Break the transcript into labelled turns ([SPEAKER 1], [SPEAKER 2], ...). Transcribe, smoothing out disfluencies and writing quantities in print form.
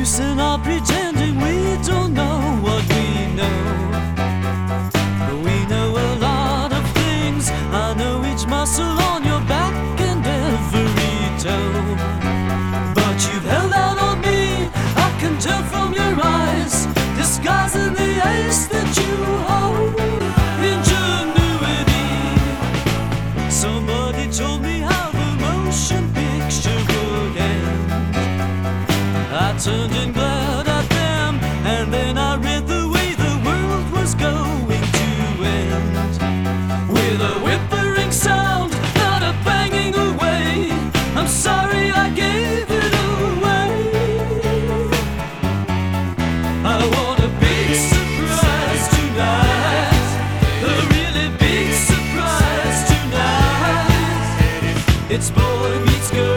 [SPEAKER 1] use in our pretending we don't know what we know. We know a lot of things. I know each muscle on your back and every toe. But you've held out on me, I can tell from your eyes, disguising the ace that you hold. Ingenuity. Somebody told me how the motion picture would end. I turned and glared at them, and then I read the way the world was going to end. With a whimpering sound, not a banging away. I'm sorry I gave it away. I want a big surprise tonight, a really big surprise tonight. It's boy meets girl.